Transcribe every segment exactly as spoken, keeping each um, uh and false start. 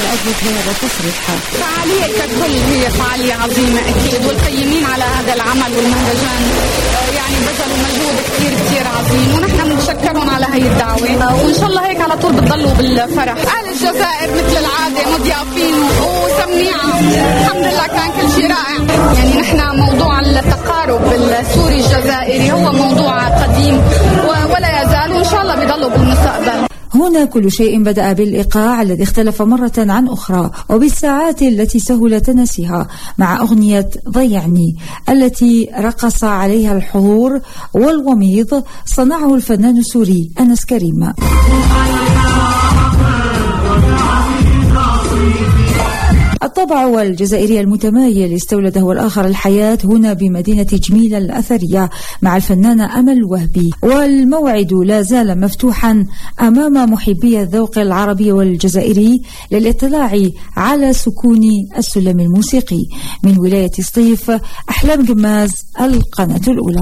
أثبت بهذا التصريح. فعالية ككل هي فعالية عظيمة أكيد، والقيمين على هذا العمل والمهرجان يعني بذلوا مجهود كتير كتير عظيم، ونحن بنشكرهم على هاي الدعوة، وإن شاء الله هيك على طول بتضلوا بالفرح. أهل الجزائر مثل العادة مضيافين وسميعة، الحمد لله كان كل شيء رائع. يعني نحن موضوع التقارب السوري الجزائري هو موضوع قديم ولا يزال، وإن شاء الله بيضلوا بالمستقبل. هنا كل شيء بدأ بالإيقاع الذي اختلف مرة عن أخرى، وبالساعات التي سهل تناسيها، مع أغنية ضيعني التي رقص عليها الحضور، والوميض صنعه الفنان السوري أنس كريم. الطابع والجزائري المتمايل استولده الآخر الحياة هنا بمدينة جميلة الأثرية مع الفنانة أمل وهبي، والموعد لا زال مفتوحا أمام محبي الذوق العربي والجزائري للاطلاع على سكون السلم الموسيقي. من ولاية سطيف، أحلام جماز، القناة الأولى.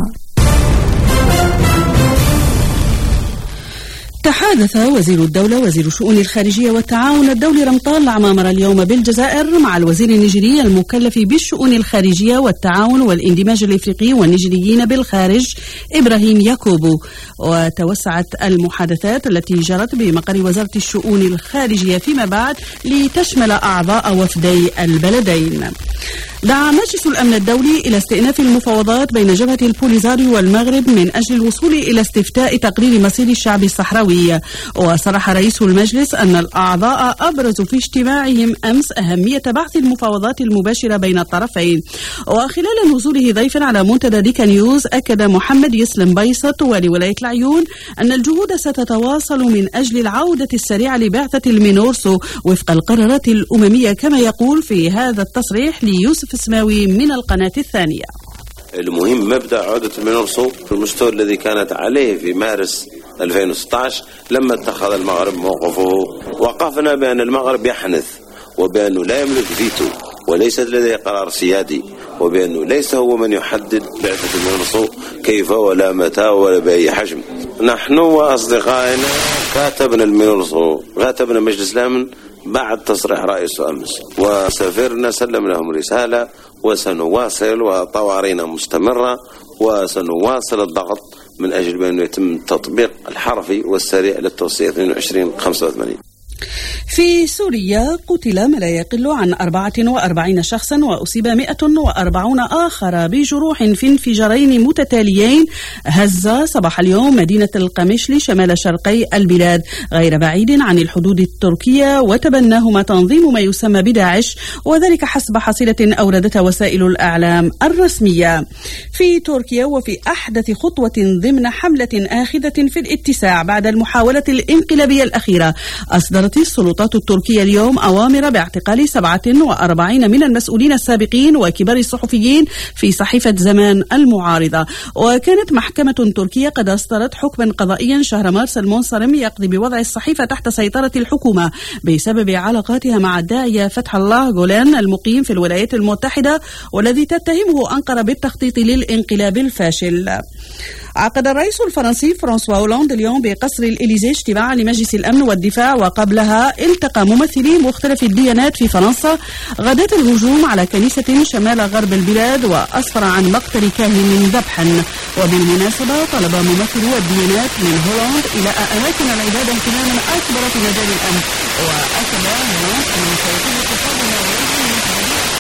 تحادث وزير الدولة وزير الشؤون الخارجية والتعاون الدولي رمطان العمامرة اليوم بالجزائر مع الوزير النيجيري المكلف بالشؤون الخارجية والتعاون والاندماج الإفريقي والنيجيريين بالخارج إبراهيم ياكوبو. وتوسعت المحادثات التي جرت بمقر وزارة الشؤون الخارجية فيما بعد لتشمل أعضاء وفدي البلدين. دعا مجلس الأمن الدولي إلى استئناف المفاوضات بين جبهة البوليزاريو والمغرب من أجل الوصول إلى استفتاء تقرير مصير الشعب الصحراوي. وصرح رئيس المجلس أن الأعضاء أبرزوا في اجتماعهم أمس أهمية بحث المفاوضات المباشرة بين الطرفين. وخلال نزوله ضيفا على منتدى ديكا نيوز، أكد محمد يسلم بيسط والي ولاية العيون أن الجهود ستتواصل من أجل العودة السريعة لبعثة المينورسو وفق القرارات الأممية، كما يقول في هذا التصريح ليوسف اسماوي من القناة الثانية. المهم مبدأ عودة المينورسو المستوى الذي كانت عليه في مارس ألفين وستة عشر لما اتخذ المغرب موقفه. وقفنا بأن المغرب يحنث، وبأنه لا يملك فيتو وليس لديه قرار سيادي، وبأنه ليس هو من يحدد بعثة المينورسو كيف ولا متى ولا بأي حجم. نحن وأصدقائنا كاتبنا المينورسو، كاتبنا مجلس الأمن بعد تصريح رئيسه أمس، وسفيرنا سلم لهم رسالة، وسنواصل وطوارينا مستمرة، وسنواصل الضغط من أجل أن يتم التطبيق الحرفي والسريع للتوصية اثنين وعشرين خمسة وثمانين. في سوريا قتل ما لا يقل عن أربعة وأربعين شخصا وأصيب مئة وأربعين آخر بجروح في انفجارين متتاليين هز صباح اليوم مدينة القمشلي شمال شرقي البلاد غير بعيد عن الحدود التركية، وتبناهما تنظيم ما يسمى بداعش، وذلك حسب حصيلة أوردتها وسائل الإعلام الرسمية. في تركيا، وفي أحدث خطوة ضمن حملة آخذة في الاتساع بعد المحاولة الانقلابية الأخيرة، أصدرت السلطات التركية اليوم أوامر باعتقال سبعة وأربعين من المسؤولين السابقين وكبار الصحفيين في صحيفة زمان المعارضة. وكانت محكمة تركية قد أصدرت حكما قضائيا شهر مارس المنصرم يقضي بوضع الصحيفة تحت سيطرة الحكومة بسبب علاقاتها مع الداعية فتح الله جولان المقيم في الولايات المتحدة، والذي تتهمه أنقرة بالتخطيط للانقلاب الفاشل. عقد الرئيس الفرنسي فرانسوا هولاند اليوم بقصر الإليزي اجتماعا لمجلس الأمن والدفاع، وقبلها التقى ممثلي مختلف الديانات في فرنسا غداة الهجوم على كنيسة شمال غرب البلاد، وأسفر عن مقتل كاهن ذبحا. وبالمناسبة طلب ممثلو الديانات من هولاند إلى أماكن العبادة اهتماما أكبر في مجال الأمن، وأكد هولاند أنه سيتم